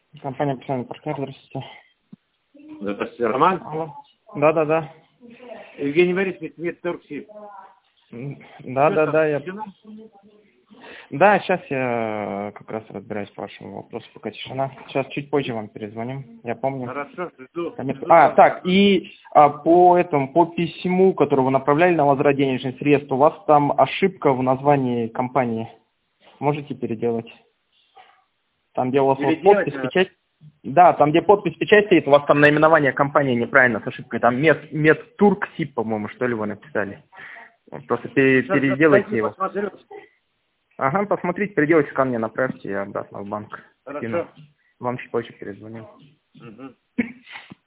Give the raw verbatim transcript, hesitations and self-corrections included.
Компания «Профессиональный партнер», здравствуйте. Здравствуйте, Роман. Алло. Да-да-да. Евгений Борисович, Медторгсиб. Да-да-да, я... Да, сейчас я как раз разбираюсь по вашему вопросу, пока тишина. Сейчас чуть позже вам перезвоним, я помню. Хорошо, жду. А, так, и а, по этому, по письму, которое вы направляли на возврат денежных средств, у вас там ошибка в названии компании. Можете переделать? Там, где у вас вот подпись, печать. Да, там, где подпись, печать стоит, у вас там наименование компании неправильно, с ошибкой. Там Мед, Медторгсиб, по-моему, что ли, вы написали. Просто пере, переделайте его. Посмотрю. Ага, посмотрите, переделайте ко мне, направьте, я обратно в банк. Хорошо. Скину. Вам чуть позже перезвоню. Угу.